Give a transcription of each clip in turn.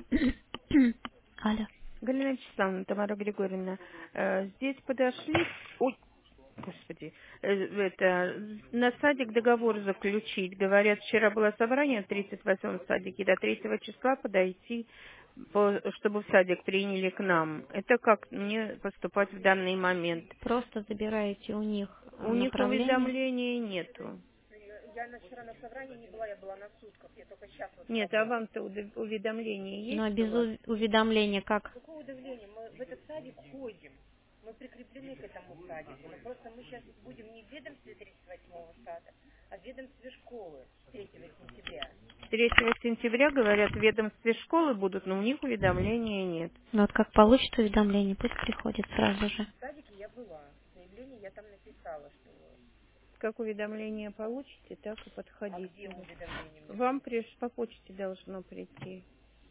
Алло. Галина Вячеславовна, Тамара Григорьевна, здесь подошли, ой, господи, на садик договор заключить. Говорят, вчера было собрание в 38-м садике, до 3 числа подойти, чтобы в садик приняли к нам. Это как мне поступать в данный момент? Просто забираете у них У них направление. уведомления нету. Я вчера на собрании не была, я была на сутках, я только сейчас вот Нет, а хожу. вам-то уведомление Ну а есть у без вас? уведомления как? Какое удивление, мы в этот садик ходим, мы прикреплены к этому садику, но просто мы сейчас будем не в ведомстве 38-го сада, а в ведомстве школы 3 сентября. 3 сентября, говорят, в ведомстве школы будут, но у них уведомления нет. Ну вот как получит уведомление, пусть приходит сразу же. В садике я была, заявление я там написала, что... Как уведомление получите, так и А подходите. где уведомление мне Вам придет? по почте должно прийти.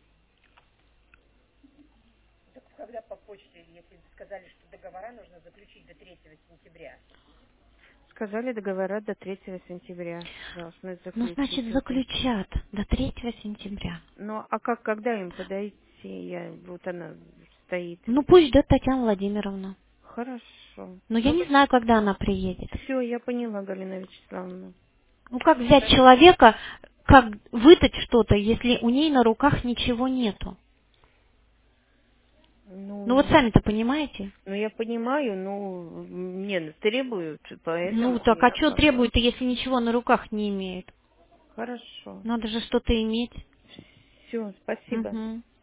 Так когда по почте, если сказали, что договора нужно заключить до 3 сентября? Сказали, договора до 3 сентября должны Ну значит заключить уже. заключат до 3 сентября. Ну, а когда им подойти? Вот она стоит. Ну пусть ждет Татьяна Владимировна. Хорошо. Но я Ну, не знаю, когда она приедет. все, я поняла, Галина Вячеславовна. Ну как взять человека, как выдать что-то, если у ней на руках ничего нету? Ну вот Ну, сами-то понимаете? ну, я понимаю, мне требуют, Ну поэтому так, а я что как... требует, если ничего на руках не имеет? Хорошо. Надо же что-то иметь. Все, спасибо. Угу.